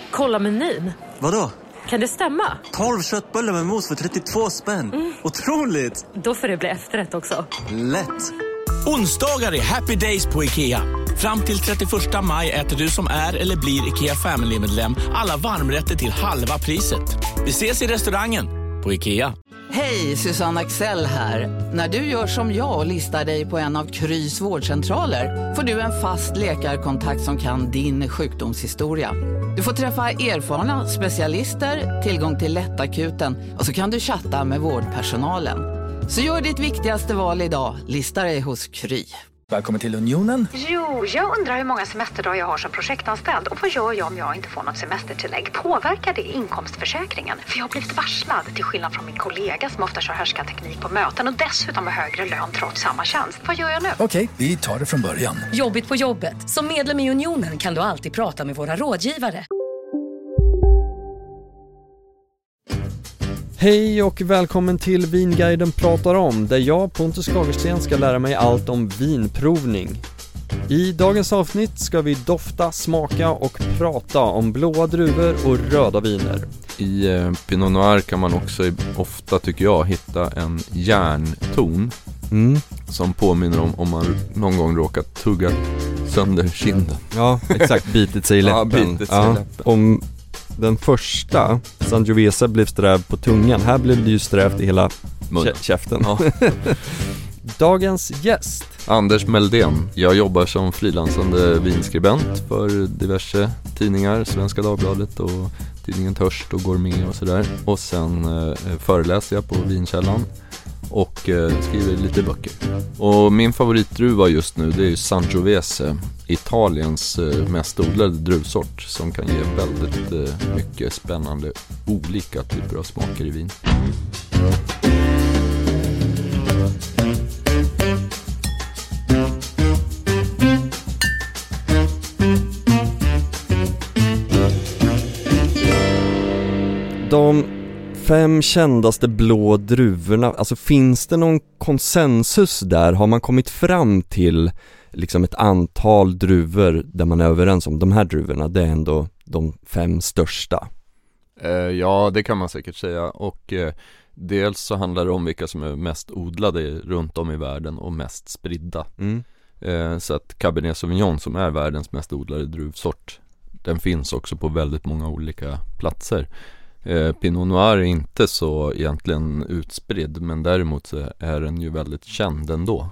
Kolla menyn. Vadå? Kan det stämma? 12 köttbullar med mos för 32 spänn. Otroligt! Då får det bli efterrätt också. Lätt! Onsdagar är happy days på IKEA. Fram till 31 maj äter du som är eller blir IKEA Family-medlem alla varmrätter till halva priset. Vi ses i restaurangen på IKEA. Hej, Susanne Axel här. När du gör som jag och listar dig på en av Krys vårdcentraler får du en fast läkarkontakt som kan din sjukdomshistoria. Du får träffa erfarna specialister, tillgång till lättakuten och så kan du chatta med vårdpersonalen. Så gör ditt viktigaste val idag, listar dig hos Kry. Välkommen till Unionen. Jo, jag undrar hur många semesterdagar jag har som projektanställd. Och vad gör jag om jag inte får något semestertillägg? Påverkar det inkomstförsäkringen? För jag har blivit varslad, till skillnad från min kollega som ofta kör härskarteknik på möten och dessutom har högre lön trots samma tjänst. Vad gör jag nu? Okej, vi tar det från början. Jobbigt på jobbet. Som medlem i Unionen kan du alltid prata med våra rådgivare. Hej och välkommen till Vinguiden pratar om, där jag, Pontus Skagersten, ska lära mig allt om vinprovning. I dagens avsnitt ska vi dofta, smaka och prata om blåa druvor och röda viner. I Pinot Noir kan man också ofta, tycker jag, hitta en järnton som påminner om man någon gång råkat tugga sönder kinden. Ja, exakt, bitit sig i läppen. Ja, bitit sig i läppen. Om den första Sangiovese blev sträv på tungan, här blev det ju strävt i hela käften. Ja. Dagens gäst Anders Meldén. Jag jobbar som frilansande vinskribent för diverse tidningar, Svenska Dagbladet och tidningen Törst och Gourmet och sådär. Och sen föreläser jag på Vinkällan och skriver lite böcker. Och min favoritdruva just nu, det är ju Sangiovese, Italiens mest odlade druvsort, som kan ge väldigt mycket spännande olika typer av smaker i vin. De 5 kändaste blå druvorna, alltså finns det någon konsensus där? Har man kommit fram till liksom ett antal druvor där man är överens om de här druvorna, det är ändå de 5 största? Ja, det kan man säkert säga. Och dels så handlar det om vilka som är mest odlade runt om i världen och mest spridda. Så att Cabernet Sauvignon, som är världens mest odlade druvsort, den finns också på väldigt många olika platser. Pinot Noir är inte så egentligen utspridd, men däremot så är den ju väldigt känd ändå.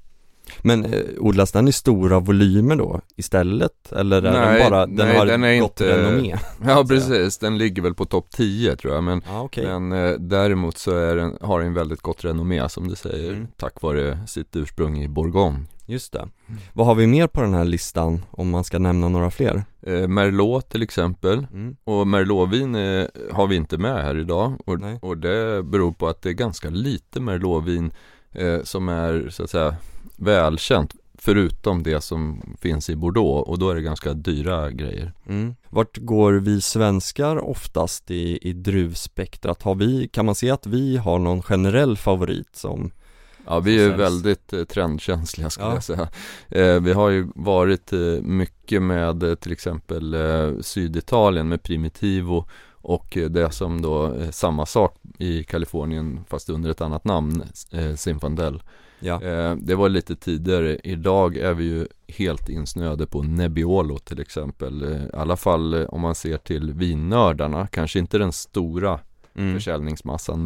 Men odlas den i stora volymer då istället? Eller är den bara, den har gott renommé? Ja, precis. Den ligger väl på topp 10 tror jag. Men, okay. men däremot så har den väldigt gott renommé, som du säger, tack vare sitt ursprung i Bourgogne. Just det. Vad har vi mer på den här listan, om man ska nämna några fler? Merlot till exempel. Och Merlotvin har vi inte med här idag. Och det beror på att det är ganska lite Merlotvin som är så att säga välkänt, förutom det som finns i Bordeaux, och då är det ganska dyra grejer. Vart går vi svenskar oftast i druvspektrat? Kan man se att vi har någon generell favorit som... Ja, vi är väldigt trendkänsliga skulle jag säga. Vi har ju varit mycket med till exempel Syditalien med Primitivo, och det som då är samma sak i Kalifornien fast under ett annat namn, Zinfandel. Ja. Det var lite tidigare. Idag är vi ju helt insnöade på Nebbiolo till exempel. I alla fall om man ser till vinnördarna. Kanske inte den stora försäljningsmassan,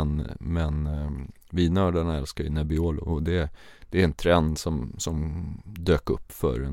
men vinnördarna älskar ju Nebbiolo, och det är en trend som dök upp för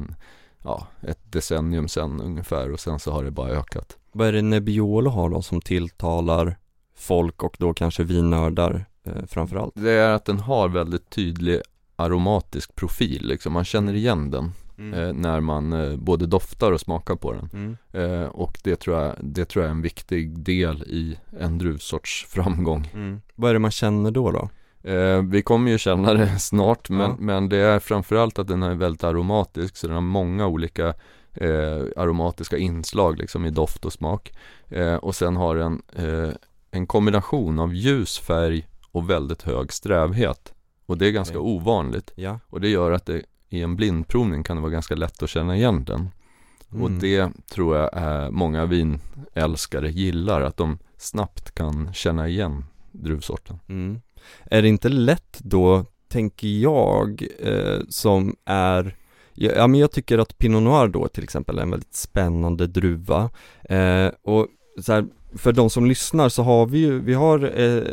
ett decennium sedan ungefär, och sen så har det bara ökat. Vad är det Nebbiolo har då som tilltalar folk och då kanske vinnördar framförallt? Det är att den har väldigt tydlig aromatisk profil, liksom. Man känner igen den när man både doftar och smakar på den. Och det tror jag är en viktig del i en druvsorts framgång. Vad är det man känner då? Vi kommer ju känna det snart, men det är framförallt att den är väldigt aromatisk, så den har många olika aromatiska inslag liksom, i doft och smak. Och sen har den en kombination av ljus färg och väldigt hög strävhet. Och det är ganska ovanligt. Ja. Och det gör att i en blindprovning kan det vara ganska lätt att känna igen den. Och det tror jag många vinälskare gillar, att de snabbt kan känna igen druvsorten. Är det inte lätt då, tänker jag, som är... Ja, men jag tycker att Pinot Noir då till exempel är en väldigt spännande druva. Och så här, för de som lyssnar så har vi har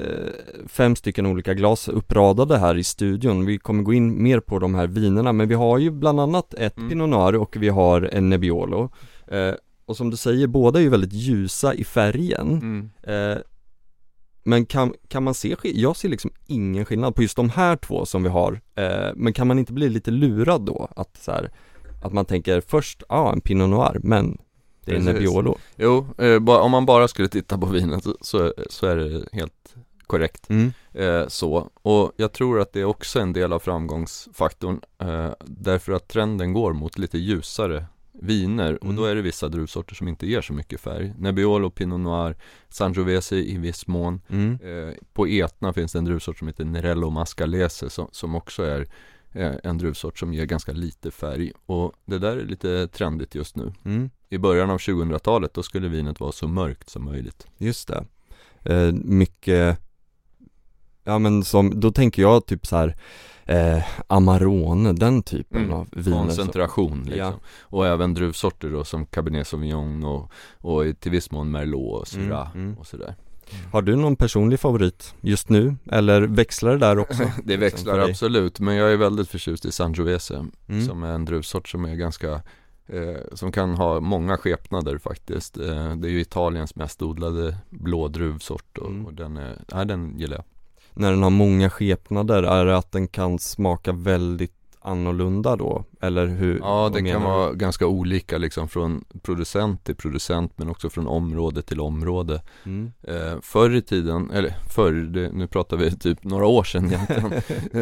5 stycken olika glas uppradade här i studion. Vi kommer gå in mer på de här vinerna, men vi har ju bland annat ett Pinot Noir och vi har en Nebbiolo. Och som du säger, båda är ju väldigt ljusa i färgen. Men kan man se, jag ser liksom ingen skillnad på just de här två som vi har. Men kan man inte bli lite lurad då? Att, så här, att man tänker först, en Pinot Noir, men det är en Nebbiolo. Jo, om man bara skulle titta på vinet så är det helt korrekt. Så. Och jag tror att det är också en del av framgångsfaktorn. Därför att trenden går mot lite ljusare viner, och då är det vissa druvsorter som inte ger så mycket färg. Nebbiolo, Pinot Noir, Sangiovese i viss mån. På Etna finns det en druvsort som heter Nerello Mascalese som också är en druvsort som ger ganska lite färg, och det där är lite trendigt just nu. I början av 2000-talet då skulle vinet vara så mörkt som möjligt. Just det. Mycket, ja men då tänker jag typ så här Amarone, den typen av viner. Koncentration liksom. Ja. Och även druvsorter då, som Cabernet Sauvignon och till viss mån Merlot och Syrah och sådär. Har du någon personlig favorit just nu? Eller växlar det där också? Det växlar absolut, men jag är väldigt förtjust i Sangiovese som är en druvsort som är ganska som kan ha många skepnader faktiskt. Det är ju Italiens mest odlade blå druvsort och den gillar jag. När den har många skepnader, är det att den kan smaka väldigt annorlunda då? Eller hur? Ja, det kan vara ganska olika liksom från producent till producent, men också från område till område. Förr i tiden, nu pratar vi typ några år sedan egentligen,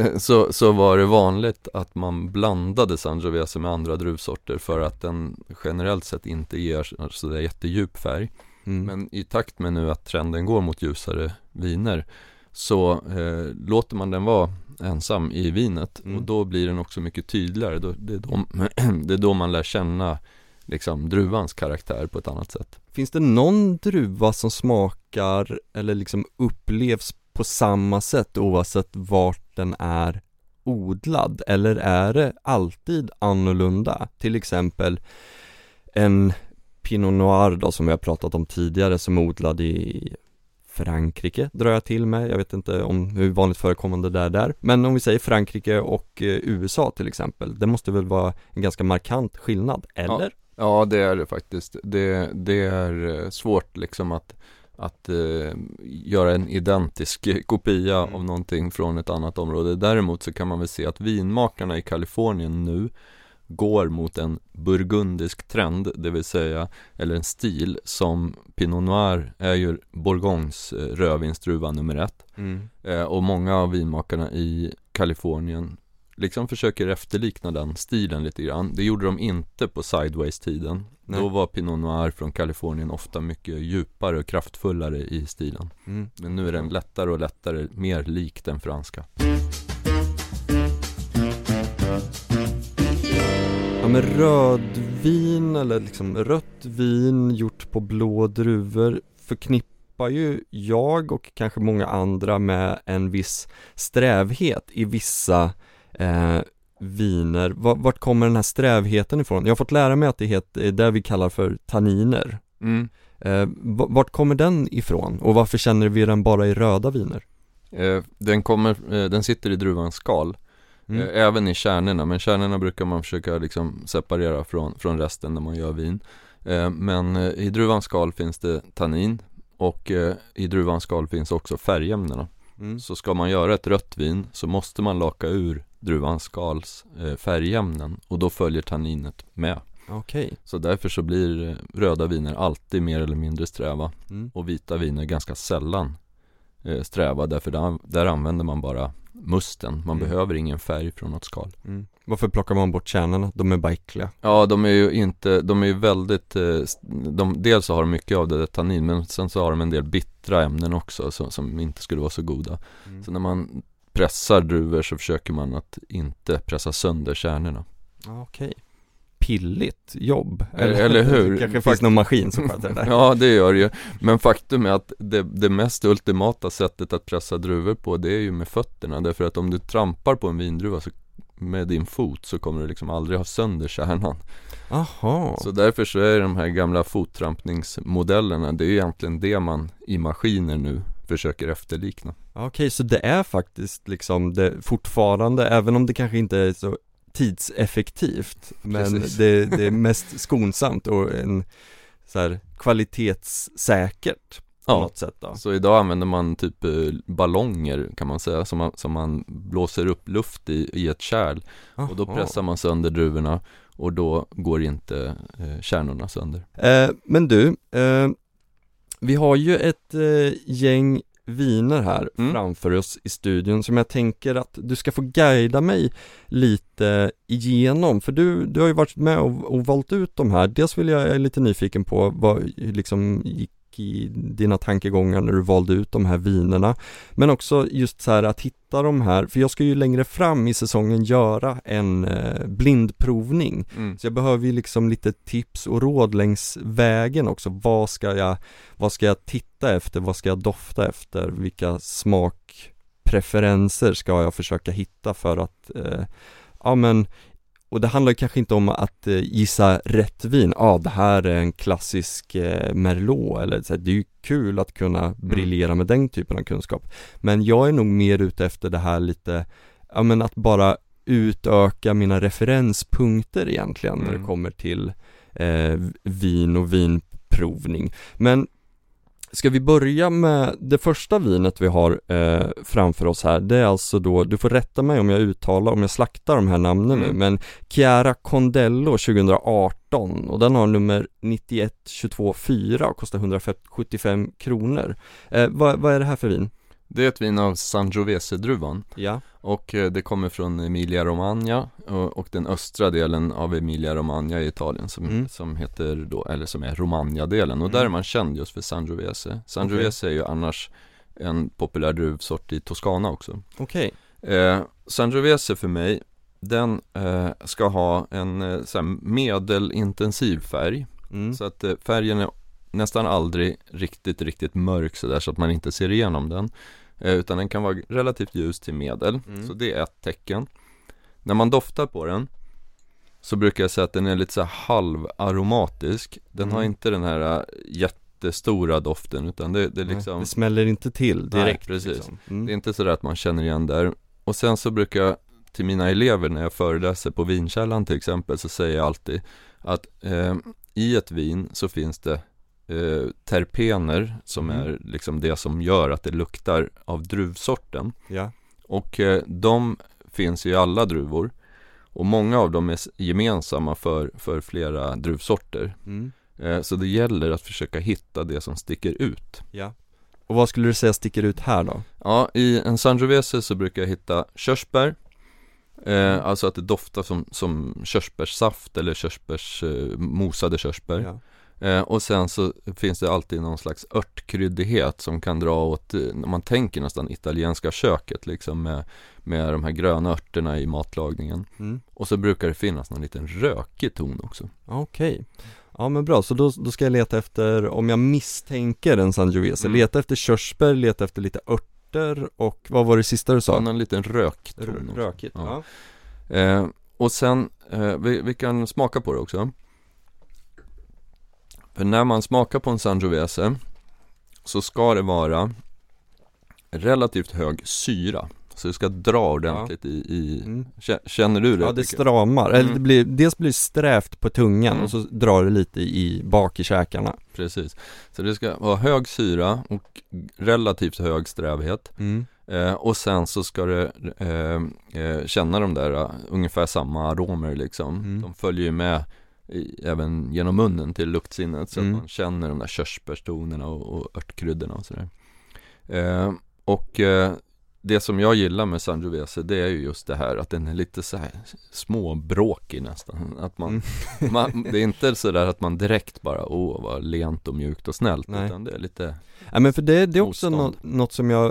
så var det vanligt att man blandade Sangiovese med andra druvsorter för att den generellt sett inte ger så där jättedjup färg. Men i takt med nu att trenden går mot ljusare viner så låter man den vara ensam i vinet och då blir den också mycket tydligare. Det är då man lär känna liksom druvans karaktär på ett annat sätt. Finns det någon druva som smakar eller liksom upplevs på samma sätt oavsett vart den är odlad, eller är det alltid annorlunda? Till exempel en Pinot Noir då, som vi har pratat om tidigare, som är odlad i Frankrike, drar jag till med. Jag vet inte om hur vanligt förekommande det är där. Men om vi säger Frankrike och USA till exempel, det måste väl vara en ganska markant skillnad, eller? Ja, det är det faktiskt. Det är svårt liksom att göra en identisk kopia av någonting från ett annat område. Däremot så kan man väl se att vinmakarna i Kalifornien nu går mot en burgundisk trend, det vill säga, eller en stil som Pinot Noir är ju Bourgognes rödvinsdruva nummer 1. Och många av vinmakarna i Kalifornien liksom försöker efterlikna den stilen lite grann. Det gjorde de inte på Sideways-tiden. Då var Pinot Noir från Kalifornien ofta mycket djupare och kraftfullare i stilen. Men nu är den lättare och lättare, mer lik den franska. Ja, men rödvin eller liksom rött vin gjort på blå druvor förknippar ju jag och kanske många andra med en viss strävhet i vissa viner. Vart kommer den här strävheten ifrån? Jag har fått lära mig att det heter det vi kallar för tanniner. Vart kommer den ifrån? Och varför känner vi den bara i röda viner? Den sitter i druvans skal. Även i kärnorna, men kärnorna brukar man försöka liksom separera från resten när man gör vin. Men i druvans skal finns det tannin, och i druvans skal finns också färgämnena. Så ska man göra ett rött vin så måste man laka ur druvans skals färgämnen, och då följer tanninet med. Okay. Så därför så blir röda viner alltid mer eller mindre sträva, och vita viner ganska sällan sträva, därför där använder man bara musten. Man behöver ingen färg från något skal. Varför plockar man bort kärnorna? De är bara äckliga. Ja, de är ju väldigt dels så har de mycket av det tannin, men sen så har de en del bittra ämnen också som inte skulle vara så goda. Så när man pressar druvor så försöker man att inte pressa sönder kärnorna. Okej. pilligt jobb. Eller hur? Det kanske finns någon maskin som sköter det där. Ja, det gör det ju. Men faktum är att det mest ultimata sättet att pressa druvor på, det är ju med fötterna. Därför att om du trampar på en vindruva med din fot så kommer du liksom aldrig ha sönder kärnan. Aha. Så därför så är de här gamla fottrampningsmodellerna, det är ju egentligen det man i maskiner nu försöker efterlikna. Okej, så det är faktiskt liksom det fortfarande, även om det kanske inte är så tidseffektivt, men det är mest skonsamt och en så här kvalitetssäkert på något sätt då. Så idag använder man typ ballonger kan man säga, som man blåser upp luft i ett kärl. Och då pressar man sönder druvorna och då går inte kärnorna sönder. Men du, vi har ju ett gäng viner här framför oss i studion som jag tänker att du ska få guida mig lite igenom, för du har ju varit med och valt ut de här. Dels jag är lite nyfiken på vad liksom gick i dina tankegångar när du valde ut de här vinerna, men också just så här att hitta de här, för jag ska ju längre fram i säsongen göra en blindprovning, så jag behöver ju liksom lite tips och råd längs vägen också. Vad ska jag titta efter, vad ska jag dofta efter, vilka smakpreferenser ska jag försöka hitta för att och det handlar kanske inte om att gissa rätt vin. Det här är en klassisk Merlot. Eller så här, det är ju kul att kunna briljera med den typen av kunskap. Men jag är nog mer ute efter det här lite, att bara utöka mina referenspunkter egentligen när det kommer till vin och vinprovning. Men ska vi börja med det första vinet vi har framför oss här? Det är alltså då, du får rätta mig om jag slaktar de här namnen nu, men Chiara Condello 2018, och den har nummer 91224 och kostar 175 kronor. Vad är det här för vin? Det är ett vin av Sangiovese-druvan. Ja. Och det kommer från Emilia-Romagna och den östra delen av Emilia-Romagna i Italien som heter då, eller som är Romagna-delen. Och där är man känd just för Sangiovese. Sangiovese är ju annars en populär druvsort i Toscana också. Okej. Sangiovese för mig, den ska ha en så här medelintensiv färg. Så att färgen är nästan aldrig riktigt mörk så där så att man inte ser igenom den, utan den kan vara relativt ljus till medel. Så det är ett tecken. När man doftar på den så brukar jag säga att den är lite så här halvaromatisk. Den har inte den här jättestora doften, utan det liksom, det smäller inte till direkt. Nej, precis. Liksom. Det är inte så där att man känner igen där. Och sen så brukar jag till mina elever när jag föreläser på Vinkällan till exempel, så säger jag alltid att i ett vin så finns det terpener som är liksom det som gör att det luktar av druvsorten. Ja. Och de finns i alla druvor. Och många av dem är gemensamma för flera druvsorter. Så det gäller att försöka hitta det som sticker ut. Ja. Och vad skulle du säga sticker ut här då? Ja, i en Sangiovese så brukar jag hitta körsbär. Alltså att det doftar som körsbärssaft eller mosade körsbär. Ja. Och sen så finns det alltid någon slags örtkryddighet som kan dra åt, när man tänker nästan italienska köket liksom med de här gröna örterna i matlagningen. Och så brukar det finnas någon liten rökig ton också. Okej. Ja, men bra, så då ska jag leta efter, om jag misstänker en Sangiovese, leta efter körsbär, leta efter lite örter, och vad var det sista du sa? Ja, någon liten rökton. Rökigt, ja. Och sen, vi kan smaka på det också. För när man smakar på en Sangiovese så ska det vara relativt hög syra. Så det ska dra ordentligt Känner du det? Ja, det stramar. Eller dels blir det strävt på tungan och så drar det lite bak i käkarna. Precis. Så det ska vara hög syra och relativt hög strävhet. Och sen så ska det känna de där ungefär samma aromer liksom. De följer ju med även genom munnen till luktsinnet, så att man känner de där körsbärstonerna och örtkryddorna och sådär. Och det som jag gillar med Sangiovese, det är ju just det här att den är lite så här småbråkig nästan. Att man det är inte så där att man direkt bara vad lent och mjukt och snällt. Nej. Utan det är lite. Ja, men för det är också något som jag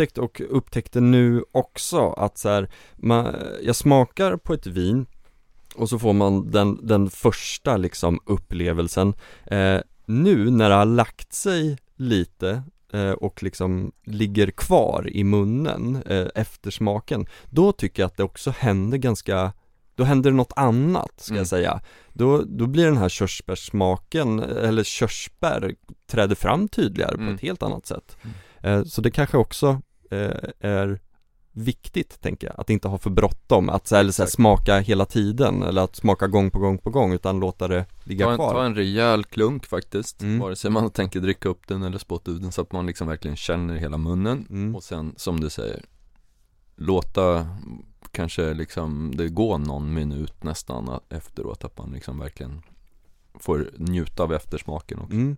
upptäckte nu också, att så här, jag smakar på ett vin Och så får man den första liksom upplevelsen. Nu när det har lagt sig lite och liksom ligger kvar i munnen, eftersmaken, då tycker jag att det också händer då händer det något annat, ska jag säga. Då blir den här körsbärssmaken, eller körsbär, träder fram tydligare på ett helt annat sätt. Så det kanske också är viktigt, tänker jag, att inte ha för bråttom, att eller så här, smaka hela tiden, eller att smaka gång på gång, utan låta det ligga kvar. Ta en rejäl klunk faktiskt, vare sig man tänker dricka upp den eller spotta ut den, så att man liksom verkligen känner hela munnen. Och sen, som du säger, låta kanske liksom det gå någon minut nästan efteråt, att man liksom verkligen får njuta av eftersmaken också.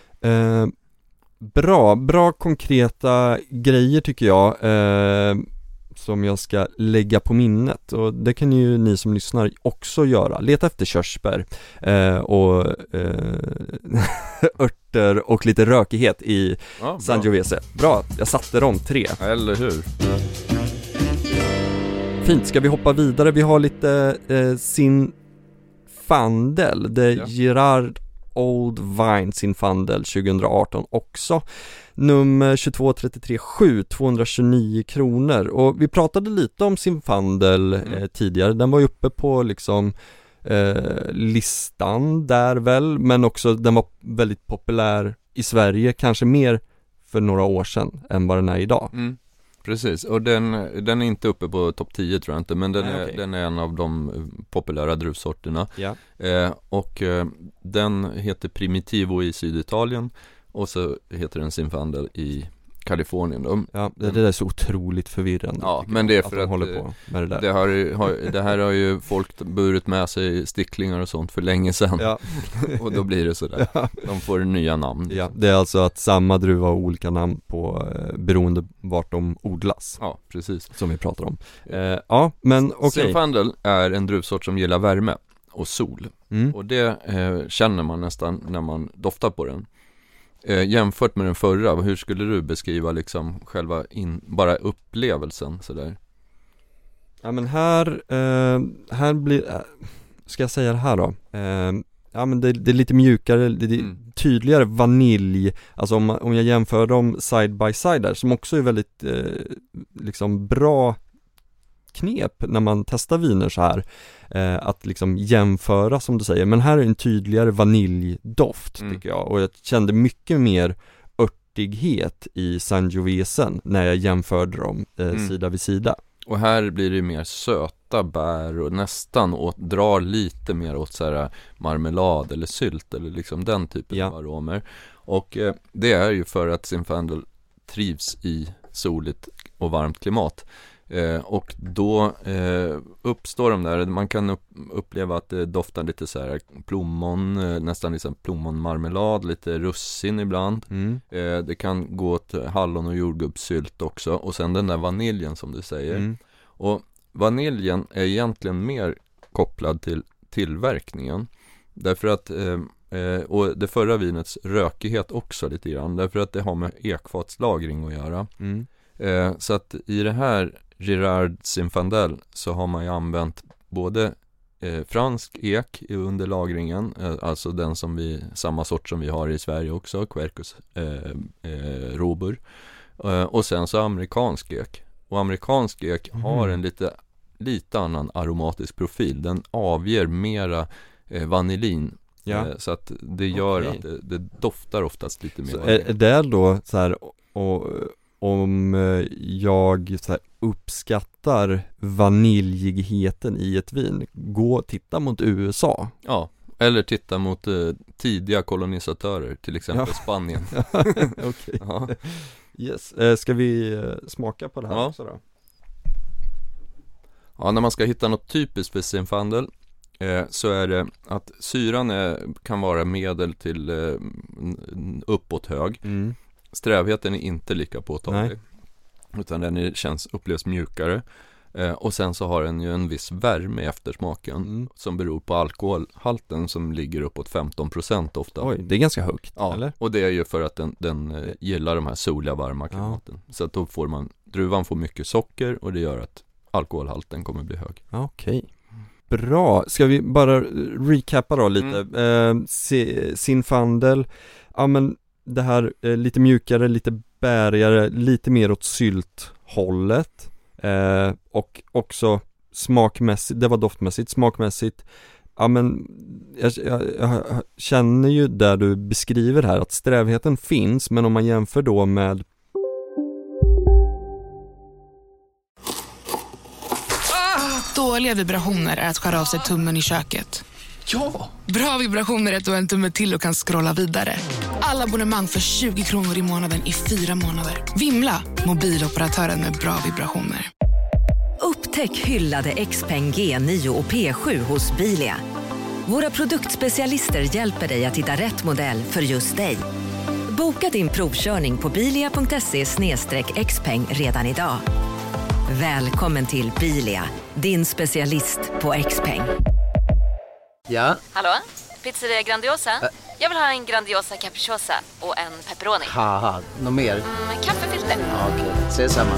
Bra konkreta grejer tycker jag, som jag ska lägga på minnet, och det kan ju ni som lyssnar också göra. Leta efter körsbär och örter och lite rökighet i Sangiovese. Bra, jag satte dem 3. Eller hur? Fint, ska vi hoppa vidare? Vi har lite Zinfandel, Girard Old Vine Zinfandel 2018 också. Nummer 2233 229 kronor. Och vi pratade lite om Zinfandel tidigare. Den var ju uppe på liksom listan där väl, men också den var väldigt populär i Sverige, kanske mer för några år sedan än vad den är idag. Precis, och den är inte uppe på topp 10 tror jag inte, men den är en av de populära druvsorterna. Och den heter Primitivo i Syditalien, och så heter den Zinfandel i Kalifornien. Det där är så otroligt förvirrande. Ja, men det är för att håller på med det där. Det här har ju folk burit med sig sticklingar och sånt för länge sedan. Och då blir det sådär. De får nya namn. Det är alltså att samma druva har olika namn på beroende vart de odlas. Ja, precis. Som vi pratar om. Men okej. Zinfandel är en druvsort som gillar värme och sol. Och det känner man nästan när man doftar på den. Jämfört med den förra, hur skulle du beskriva liksom själva bara upplevelsen sådär? Ja, men här blir, ska jag säga det här då? Ja, men det är lite mjukare, det är tydligare vanilj. Alltså om jag jämför dem side by side där, som också är väldigt liksom bra knep när man testar viner så här, att liksom jämföra som du säger, men här är en tydligare vaniljdoft tycker jag, och jag kände mycket mer örtighet i Sangiovesen när jag jämförde dem sida vid sida. Och här blir det mer söta bär och nästan drar lite mer åt så här marmelad eller sylt eller liksom den typen av aromer. Och det är ju för att Zinfandel trivs i soligt och varmt klimat. Och då uppstår de där, man kan uppleva att det doftar lite så här plommon, nästan liksom plommonmarmelad, lite russin ibland. Det kan gå åt hallon och jordgubbssylt också, och sen den där vaniljen som du säger. Och vaniljen är egentligen mer kopplad till tillverkningen, därför att och det förra vinets rökighet också lite grann, därför att det har med ekfatslagring att göra. Så att i det här Girard Zinfandel så har man ju använt både fransk ek under lagringen, alltså den som samma sort som vi har i Sverige också, Quercus robur, och sen så amerikansk ek. Och amerikansk ek har en lite annan aromatisk profil. Den avger mera vanillin. Så att det gör att det doftar oftast lite mer. Så är det då så här, om jag så här uppskattar vaniljigheten i ett vin, titta mot USA. Ja, eller titta mot tidiga kolonisatörer, till exempel Spanien. Okej. Yes. Ska vi smaka på det här också då? Ja, när man ska hitta något typiskt för Zinfandel så är det att syran kan vara medel till uppåt hög. Strävheten är inte lika påtaglig. Utan den upplevs mjukare. Och sen så har den ju en viss värme i eftersmaken som beror på alkoholhalten som ligger uppåt 15% ofta. Oj, det är ganska högt, eller? Och det är ju för att den gillar de här soliga, varma klimaten. Så att då druvan får mycket socker, och det gör att alkoholhalten kommer bli hög. Okej. Bra, ska vi bara recappa då lite? Zinfandel, ja men det här lite mjukare, lite bärigare, lite mer åt sylthållet, och också smakmässigt, det var doftmässigt, smakmässigt, ja men jag känner ju där du beskriver här att strävheten finns, men om man jämför då med dåliga vibrationer är att skära av sig tummen i köket. Ja! Bra vibrationer är att du har en tumme till och kan scrolla vidare. Alla abonnemang för 20 kronor i månaden i 4 månader. Vimla, mobiloperatören med bra vibrationer. Upptäck hyllade XPeng G9 och P7 hos Bilia. Våra produktspecialister hjälper dig att hitta rätt modell för just dig. Boka din provkörning på bilia.se/xpeng redan idag. Välkommen till Bilia, din specialist på XPeng. Ja? Hallå? Pizzeria Grandiosa? Jag vill ha en Grandiosa capriciosa och en pepperoni. Haha, något mer? Kaffefilter. Ja, okej, ses samma.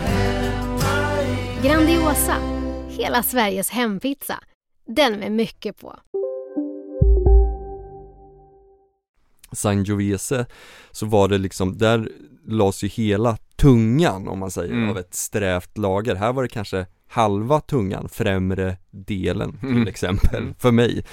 Grandiosa, hela Sveriges hempizza. Den med mycket på. Sangiovese, så var det liksom, där lades ju hela tungan, om man säger, av ett strävt lager. Här var det kanske halva tungan, främre delen till exempel, för mig.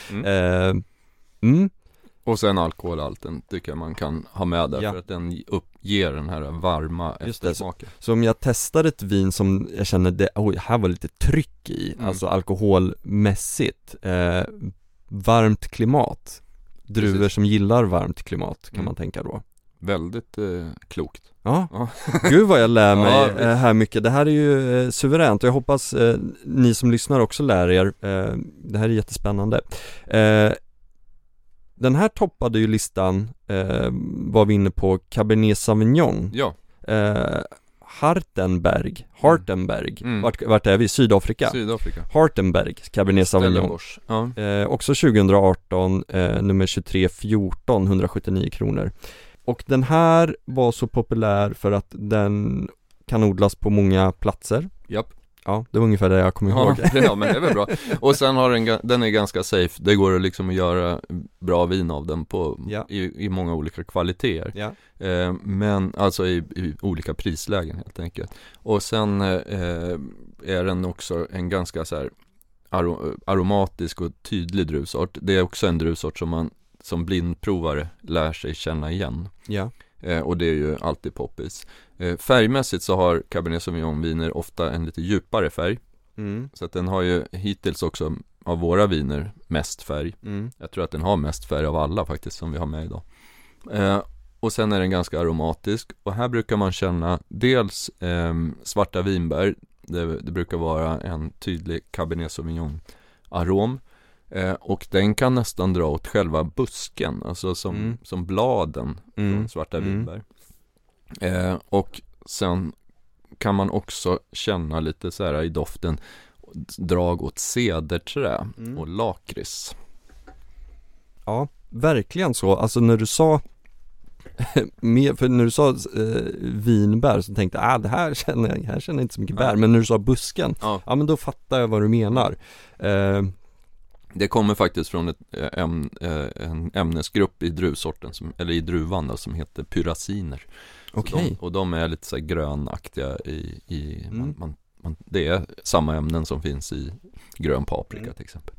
Och sen alkoholhalten tycker jag man kan ha med där, för att den ger den här varma eftersmaken. Så om jag testar ett vin som jag känner här var lite tryck i, alltså alkoholmässigt, varmt klimat, druvor som gillar varmt klimat, kan man tänka då. Väldigt klokt. Ja, gud vad jag lär mig här mycket. Det här är ju suveränt, och jag hoppas ni som lyssnar också lär er. Det här är jättespännande. Den här toppade ju listan, var vi inne på Cabernet Sauvignon. Ja. Hartenberg. Vart är vi? Sydafrika. Hartenberg, Cabernet Sauvignon. Också 2018, nummer 2314, 179 kronor. Och den här var så populär för att den kan odlas på många platser. Japp. Ja, det var ungefär det jag kommer ihåg. Ja, men det är väl bra. Och sen har den är ganska safe. Det går liksom att göra bra vin av den i många olika kvaliteter. Ja. Men alltså i olika prislägen helt enkelt. Och sen är den också en ganska så här aromatisk och tydlig druvsort. Det är också en druvsort som man som blindprovare lär sig känna igen. Ja. Och det är ju alltid poppis. Färgmässigt så har Cabernet Sauvignon-viner ofta en lite djupare färg. Så att den har ju hittills också av våra viner mest färg. Jag tror att den har mest färg av alla faktiskt som vi har med idag. Och sen är den ganska aromatisk. Och här brukar man känna dels svarta vinbär. Det brukar vara en tydlig Cabernet Sauvignon-arom. Och den kan nästan dra åt själva busken, alltså som bladen från svarta vinbär. Och sen kan man också känna lite så här i doften drag åt cederträ och lakrits. Ja, verkligen så. Alltså när du sa vinbär så tänkte jag, här känner jag inte så mycket bär. Men när du sa busken, ja men då fattar jag vad du menar. Det kommer faktiskt från en ämnesgrupp i druvsorten eller i druvan då, som heter pyraciner. Okay. Och de är lite så här grönaktiga det är samma ämnen som finns i grön paprika till exempel.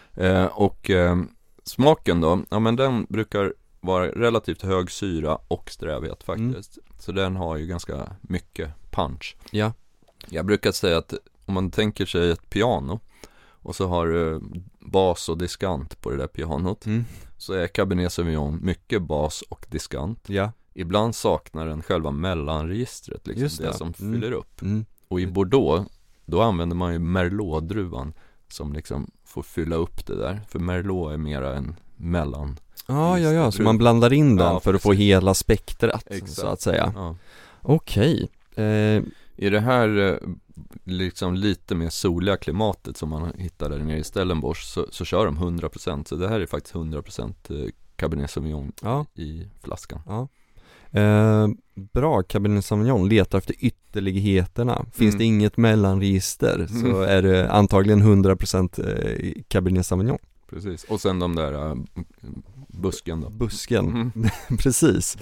Smaken då, ja men den brukar vara relativt hög syra och strävhet faktiskt. Så den har ju ganska mycket punch. Ja. Jag brukar säga att om man tänker sig ett piano och så har du bas och diskant på det där pianot, så är Cabernet Sauvignon mycket bas och diskant. Ja. Ibland saknar den själva mellanregistret, liksom det som fyller upp. Och i Bordeaux, då använder man ju Merlot-druvan som liksom får fylla upp det där. För Merlot är mera en mellan. Ja, så man blandar in den för att få hela spektrat. Exakt. Så att säga. Ja. Okej. I det här liksom lite mer soliga klimatet som man hittar där nere i Stellenbosch så kör de 100%. Så det här är faktiskt 100% Cabernet Sauvignon i flaskan. Ja. Bra, Cabernet Sauvignon, letar efter ytterligheterna. Finns det inget mellanregister så är det antagligen 100% Cabernet Sauvignon. Precis, och sen de där busken då. Busken, precis.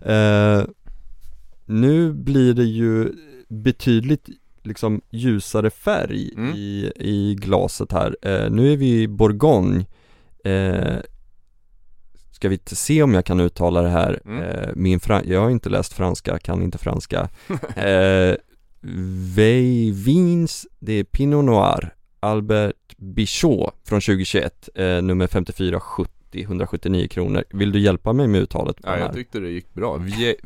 Nu blir det ju betydligt liksom ljusare färg i glaset här. Nu är vi i Bourgogne. Ska vi se om jag kan uttala det här. Jag har inte läst franska, kan inte franska. Vins, det är Pinot Noir, Albert Bichot från 2021, nummer 5470, 179 kronor. Vill du hjälpa mig med uttalet på Ja, jag tyckte det gick bra.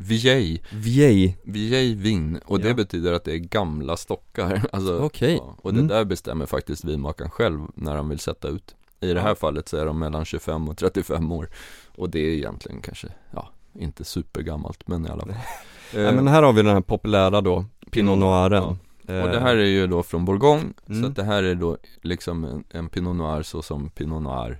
Vieille vin. Och det betyder att det är gamla stockar. Alltså, Okej. Och det där bestämmer faktiskt vinmakaren själv när han vill sätta ut. I det här fallet så är de mellan 25 och 35 år. Och det är egentligen kanske, inte supergammalt, men i alla fall. Men här har vi den här populära då, Pinot Noiren. Och det här är ju då från Bourgogne. Så att det här är då liksom en Pinot Noir så som Pinot Noir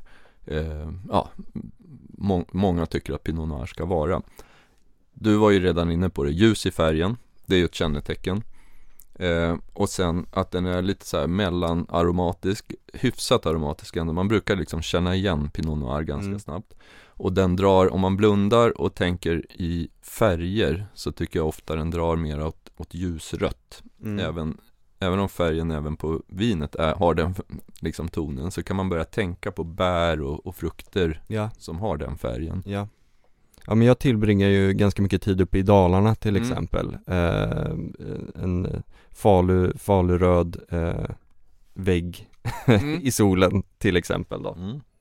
många tycker att Pinot Noir ska vara. Du var ju redan inne på det, ljus i färgen. Det är ju ett kännetecken. Och sen att den är lite så här mellanaromatisk, hyfsat aromatisk ändå. Man brukar liksom känna igen Pinot Noir ganska snabbt. Och den drar, om man blundar och tänker i färger, så tycker jag ofta den drar mer åt ljusrött. Även om färgen även på vinet har den liksom tonen, så kan man börja tänka på bär och frukter som har den färgen. Ja, men jag tillbringar ju ganska mycket tid uppe i Dalarna till exempel. En faluröd vägg i solen till exempel då.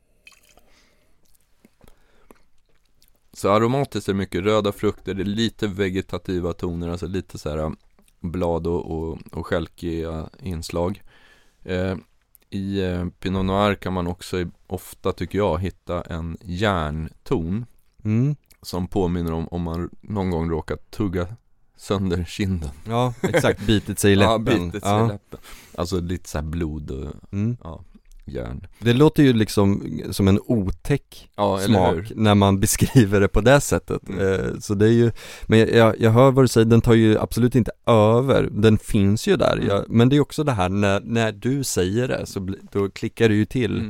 Så aromatiskt är mycket röda frukter, det är lite vegetativa toner, alltså lite så här blad och skälkiga inslag. I Pinot Noir kan man också ofta, tycker jag, hitta en järnton som påminner om man någon gång råkat tugga sönder kinden. Ja, exakt, bitit sig i läppen. Bitit sig i läppen. Alltså lite så här blod och järn. Det låter ju liksom som en otäck smak när man beskriver det på det sättet. Så det är ju, men jag hör vad du säger, den tar ju absolut inte över. Den finns ju där. Men det är också det här när du säger det så då klickar det ju till.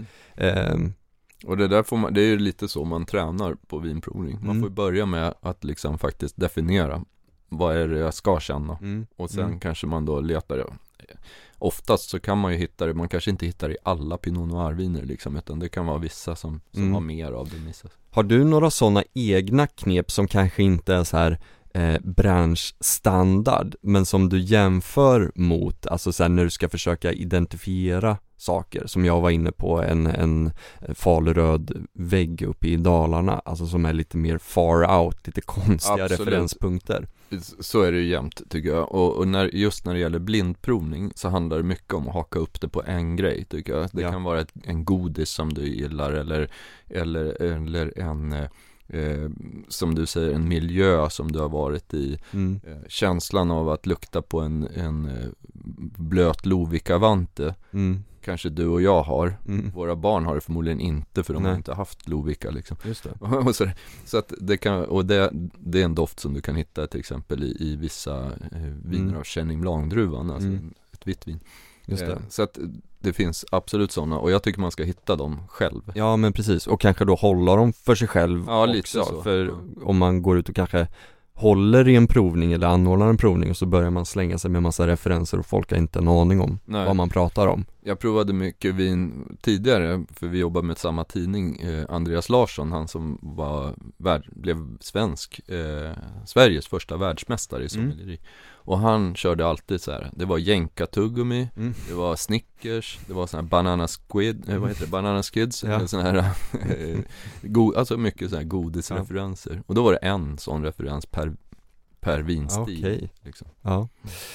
Och det där det är ju lite så man tränar på vinprovning. Man får börja med att liksom faktiskt definiera vad är det jag ska känna. Och sen kanske man då letar. Oftast så kan man ju hitta det, man kanske inte hittar i alla Pinot Noir-viner liksom, utan det kan vara vissa som har mer av det. Har du några sådana egna knep som kanske inte är så här branschstandard, men som du jämför mot, alltså så här, när du ska försöka identifiera saker, som jag var inne på, en faluröd vägg uppe i Dalarna, alltså som är lite mer far out, lite konstiga referenspunkter. Så är det ju jämt, tycker jag. Och just när det gäller blindprovning så handlar det mycket om att haka upp det på en grej, tycker jag. Det kan vara en godis som du gillar eller en som du säger, en miljö som du har varit i. Känslan av att lukta på en blöt Lovikka-vante. Kanske du och jag har. Våra barn har det förmodligen inte, för de har inte haft Lovikka liksom. Just det. så att det kan, och det är en doft som du kan hitta till exempel i vissa viner av Chenin Blanc-druvan, alltså ett vitt vin. Just det. Så att det finns absolut sådana, och jag tycker man ska hitta dem själv. Ja, men precis, och kanske då hålla dem för sig själv också, lite så. För om man går ut och kanske håller i en provning eller anordnar en provning och så börjar man slänga sig med massa referenser och folk har inte en aning om vad man pratar om. Jag provade mycket vin tidigare, för vi jobbade med samma tidning. Andreas Larsson, han som blev Sveriges första världsmästare i sommeleri. Och han körde alltid så här. Det var jänka-tuggummi, det var Snickers, det var sån här banana skids, sån här alltså mycket så här godisreferenser. Och då var det en sån referens per vinstil. Okej. Liksom. Ja.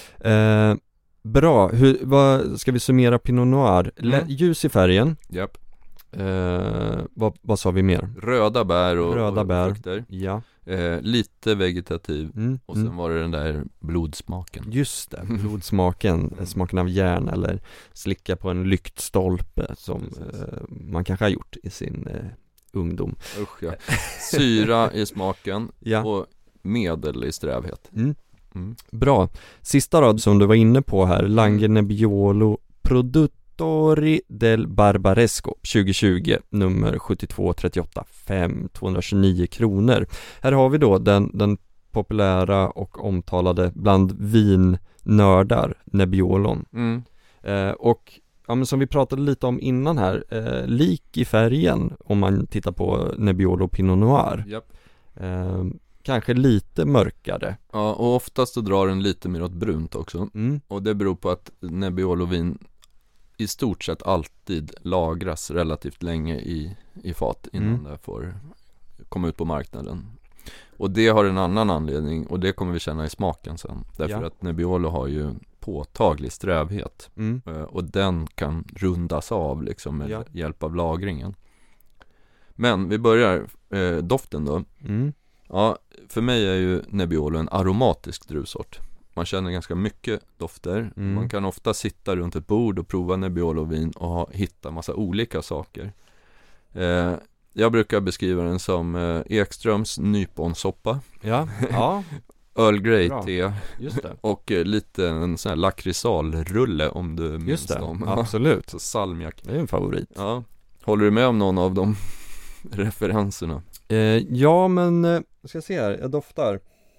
Bra. Vad ska vi summera Pinot Noir? Ljus i färgen. Japp. Vad sa vi mer? Röda bär och frukter. Ja. Lite vegetativ. Och sen var det den där blodsmaken. Just det, blodsmaken. Smaken av järn eller slicka på en lyktstolpe som man kanske har gjort i sin ungdom. Usch, ja. Syra i smaken. Ja. Och medel i strävhet. Bra. Sista då som du var inne på här, Langhe Nebbiolo Produttori del Barbaresco 2020, nummer 7238 229 kronor. Här har vi då den populära och omtalade bland vinnördar Nebbiolon. Och ja, men som vi pratade lite om innan här, lik i färgen om man tittar på Nebbiolo Pinot Noir. Japp. Kanske lite mörkare. Ja, och oftast så drar den lite mer åt brunt också. Och det beror på att Nebbiolo-vin i stort sett alltid lagras relativt länge i fat innan det får komma ut på marknaden. Och det har en annan anledning, och det kommer vi känna i smaken sen. Därför att Nebbiolo har ju påtaglig strävhet. Och den kan rundas av liksom med hjälp av lagringen. Men vi börjar doften då. Ja, för mig är ju Nebbiolo en aromatisk druvsort. Man känner ganska mycket dofter. Man kan ofta sitta runt ett bord och prova Nebbiolo-vin och hitta massa olika saker. Jag brukar beskriva den som Ekströms nyponsoppa. Ja. Earl Grey te. Just det. Och lite en sån här lakrisalrulle om du minns dem. Absolut. Så salmiak. Det är en favorit. Ja. Håller du med om någon av de referenserna? Ja, men jag ska se här. Jag doftar.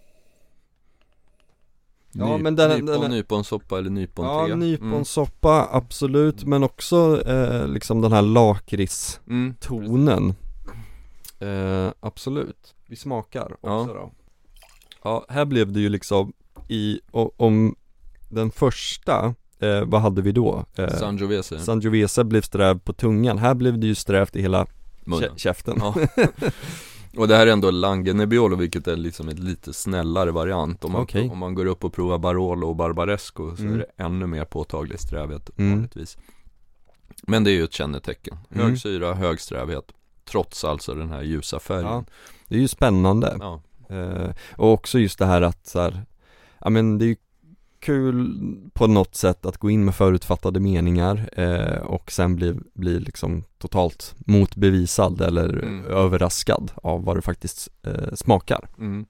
Ja, men nyponsoppa eller nyponte. Ja, nyponsoppa, absolut. Men också liksom den här lakritstonen. Absolut. Vi smakar också då. Ja, här blev det ju liksom om den första, vad hade vi då? Sangiovese blev sträv på tungan. Här blev det ju strävt i hela käften. Ja. Och det här är ändå Langhe Nebbiolo, vilket är liksom ett lite snällare variant. Om man går upp och provar Barolo och Barbaresco så är det ännu mer påtaglig strävhet vanligtvis. Men det är ju ett kännetecken. Hög syra, hög strävhet, trots alltså den här ljusa färgen. Ja, det är ju spännande. Ja. Och också just det här att så här, ja, men det är ju kul på något sätt att gå in med förutfattade meningar och sen bli liksom totalt motbevisad eller överraskad av vad det faktiskt smakar.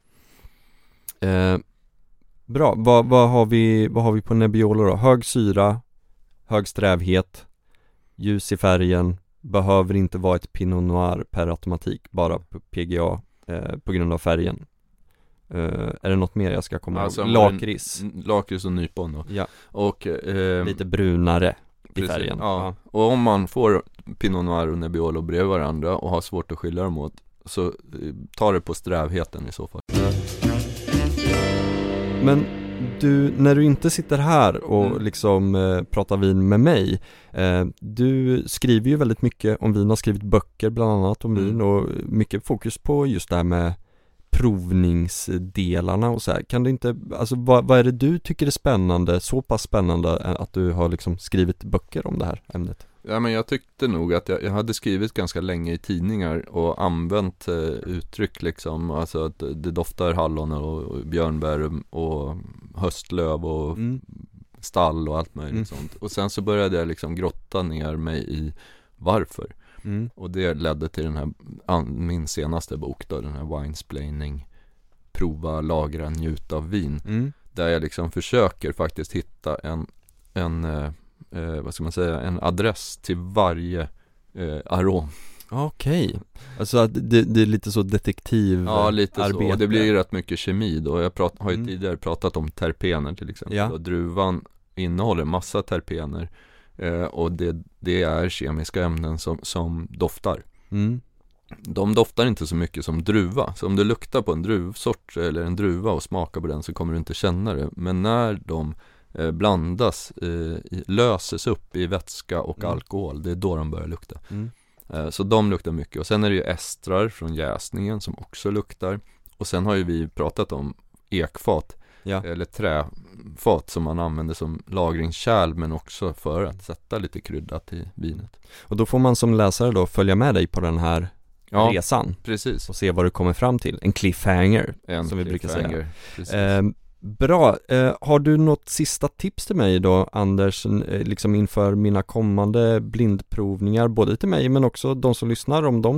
Bra, vad har vi på Nebbiolo då? Hög syra, hög strävhet, ljus i färgen, behöver inte vara ett Pinot Noir per automatik, bara på PGA på grund av färgen. Är det något mer jag ska komma ihåg? Lakrits och nypon då. Ja. Och lite brunare i färgen. Ja. Och om man får Pinot Noir och Nebbiolo bredvid varandra och har svårt att skilja dem åt, så tar det på strävheten i så fall. Men du, när du inte sitter här och liksom pratar vin med mig, du skriver ju väldigt mycket om vin, har skrivit böcker bland annat om vin och mycket fokus på just det här med provningsdelarna och så här. Kan du inte, alltså vad är det du tycker är spännande, så pass spännande att du har liksom skrivit böcker om det här ämnet? Ja, men jag tyckte nog att jag hade skrivit ganska länge i tidningar och använt uttryck liksom, alltså att det doftar hallon och björnbär och höstlöv och stall och allt möjligt sånt. Och sen så började jag liksom grotta ner mig i varför. Och det ledde till den här min senaste bok då, den här Winesplaining, prova, lagra, njuta av vin, där jag liksom försöker faktiskt hitta en vad ska man säga, en adress till varje arom. Okej. Alltså att det är lite så detektiv. Ja, lite arbete. Så. Och det blir ju rätt mycket kemi då. Jag har ju tidigare pratat om terpener till exempel. Ja. Och druvan innehåller massa terpener. Och det är kemiska ämnen som doftar. De doftar inte så mycket som druva. Så om du luktar på en druvsort eller en druva och smakar på den så kommer du inte känna det. Men när de blandas, löses upp i vätska och alkohol, det är då de börjar lukta. Så de luktar mycket. Och sen är det ju estrar från jäsningen som också luktar. Och sen har ju vi pratat om ekfat. Ja. Eller träfat som man använder som lagringskärl, men också för att sätta lite kryddat i vinet. Och då får man som läsare då följa med dig på den här resan. Precis. Och se vad du kommer fram till. En cliffhanger, som vi brukar säga. Bra. Har du något sista tips till mig då, Anders, liksom inför mina kommande blindprovningar, både till mig men också de som lyssnar, om de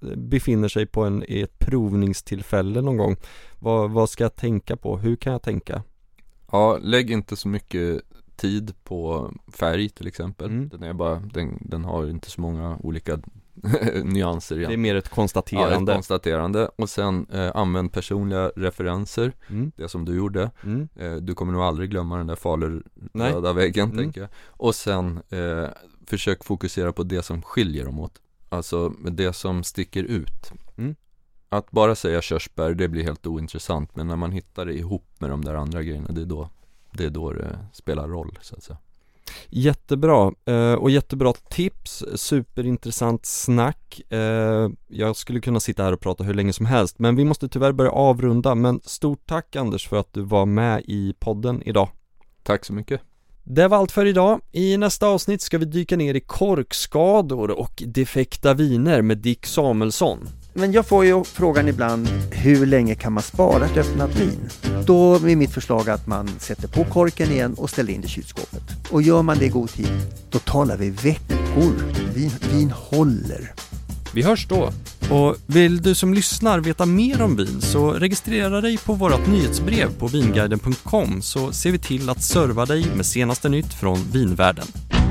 befinner sig på i ett provningstillfälle någon gång. Vad ska jag tänka på? Hur kan jag tänka? Ja, lägg inte så mycket tid på färg till exempel. Den har inte så många olika nyanser igen. Det är mer ett konstaterande. Ja, ett konstaterande. Och sen använd personliga referenser. Det som du gjorde. Du kommer nog aldrig glömma den där faluröda väggen, tänker jag. Och sen försök fokusera på det som skiljer dem åt. Alltså det som sticker ut. Att bara säga körsbär, det blir helt ointressant. Men när man hittar det ihop med de där andra grejerna, det är då det spelar roll, så att säga. Jättebra, och jättebra tips, superintressant snack. Jag skulle kunna sitta här och prata hur länge som helst, men vi måste tyvärr börja avrunda. Men stort tack Anders för att du var med i podden idag. Tack så mycket. Det var allt för idag. I nästa avsnitt ska vi dyka ner i korkskador och defekta viner med Dick Samuelsson. Men jag får ju frågan ibland, hur länge kan man spara ett öppnat vin? Då är mitt förslag att man sätter på korken igen och ställer in det i kylskåpet. Och gör man det i god tid, då talar vi veckor. Vin håller. Vi hörs då. Och vill du som lyssnar veta mer om vin, så registrera dig på vårt nyhetsbrev på vinguiden.com, så ser vi till att serva dig med senaste nytt från vinvärlden.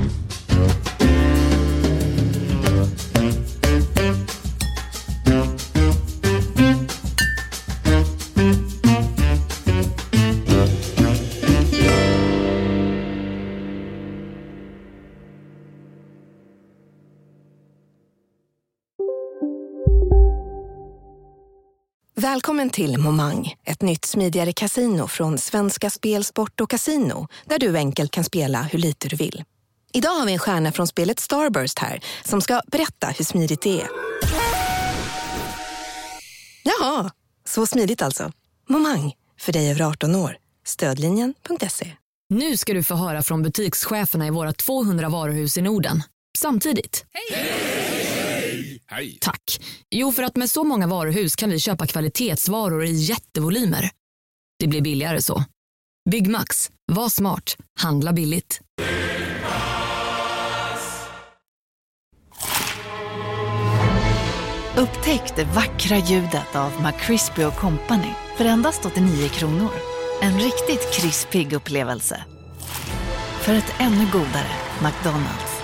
Välkommen till Momang, ett nytt smidigare kasino från Svenska Spel, Sport och Casino, där du enkelt kan spela hur lite du vill. Idag har vi en stjärna från spelet Starburst här, som ska berätta hur smidigt det är. Jaha, så smidigt alltså. Momang, för dig över 18 år. Stödlinjen.se. Nu ska du få höra från butikscheferna i våra 200 varuhus i Norden. Samtidigt. Hej! Hej! Tack. Jo, för att med så många varuhus kan vi köpa kvalitetsvaror i jättevolymer. Det blir billigare så. Byggmax. Var smart. Handla billigt. Upptäck det vackra ljudet av McCrispy & Company för endast 89 kronor. En riktigt krispig upplevelse. För ett ännu godare McDonald's.